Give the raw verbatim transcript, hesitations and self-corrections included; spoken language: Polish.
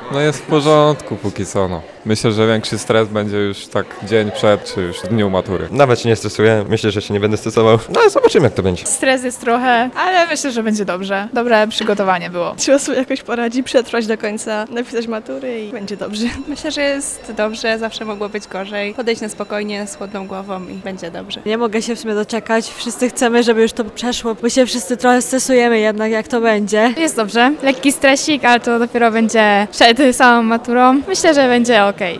No jest w porządku póki co, no. Myślę, że większy stres będzie już tak dzień przed, czy już w dniu matury. Nawet się nie stresuję, myślę, że się nie będę stresował. No ale zobaczymy, jak to będzie. Stres jest trochę, ale myślę, że będzie dobrze. Dobre przygotowanie było. Trzeba sobie jakoś poradzić, przetrwać do końca, napisać matury i będzie dobrze. Myślę, że jest dobrze, zawsze mogło być gorzej. Podejść na spokojnie, z chłodną głową i będzie dobrze. Nie mogę się w sumie doczekać. Wszyscy chcemy, żeby już to przeszło, bo się wszyscy trochę stresujemy jednak, jak to będzie. Jest dobrze. Lekki stresik, ale to dopiero będzie przed samą maturą. Myślę, że będzie okej.